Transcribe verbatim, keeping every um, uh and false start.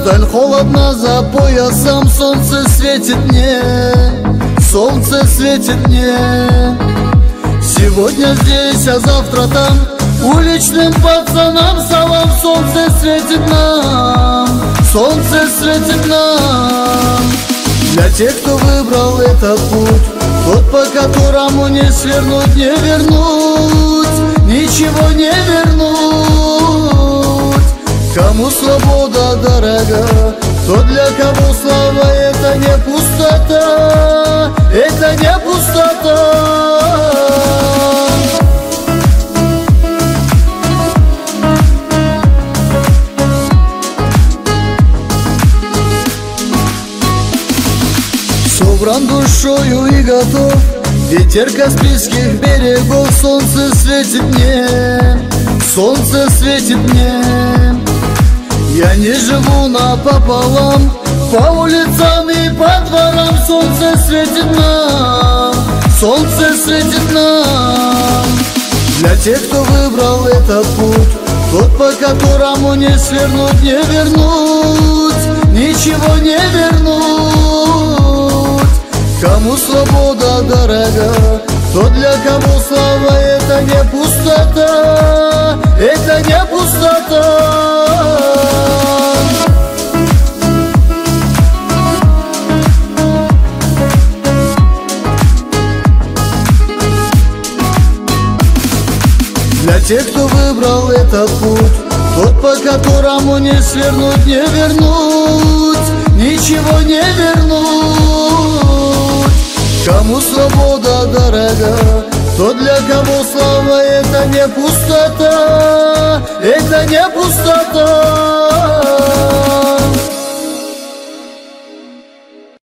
Вдаль холодно за поясом, солнце светит мне, солнце светит мне. Сегодня здесь, а завтра там, уличным пацанам салам. Солнце светит нам, солнце светит нам. Для тех, кто выбрал этот путь, тот, по которому не свернуть, не вернуть, ничего не вернуть. Кому свобода дорога, тот, для кого слава это не пустота, это не пустота. Собран душою и готов, ветер Каспийских берегов. Солнце светит мне, солнце светит мне. Я не живу напополам, по улицам и по дворам. Солнце светит нам, солнце светит нам. Для тех, кто выбрал этот путь, тот, по которому не свернуть, не вернуть, ничего не вернуть. Кому свобода дорога, тот, для кого слава это не пустота, это не пустота. Для тех, кто выбрал этот путь, тот, по которому не свернуть, не вернуть, ничего не вернуть. Кому свобода дорога, тот, для кого слава это не пустота, это не пустота.